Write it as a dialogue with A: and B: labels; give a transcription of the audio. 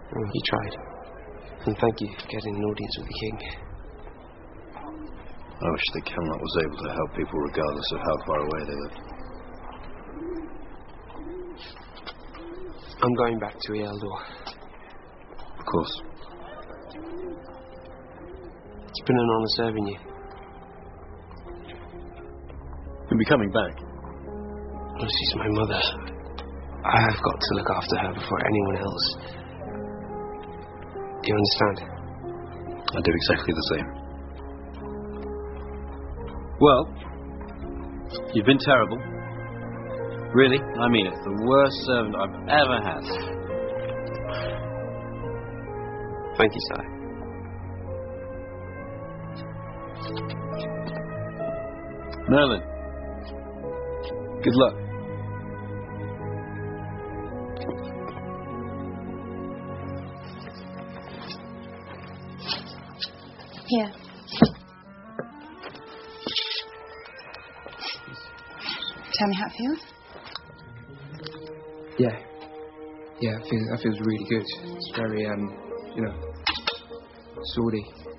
A: Oh, you tried. And thank you for getting an audience with the king.
B: I wish the Camelot was able to help people regardless of how far away they lived.
A: I'm going back to Ealdor.
B: Of course.
A: It's been an honour serving you.
B: You'll be coming back.
A: Oh, she's my mother. I have got to look after her before anyone else. Do you understand?
B: I do exactly the same. Well, you've been terrible. Really, I mean it. The worst servant I've ever had.
A: Thank you, sir.
B: Merlin, good luck.
C: Here. Tell me how it feels.
A: Yeah, that feels really good. It's very, swordy.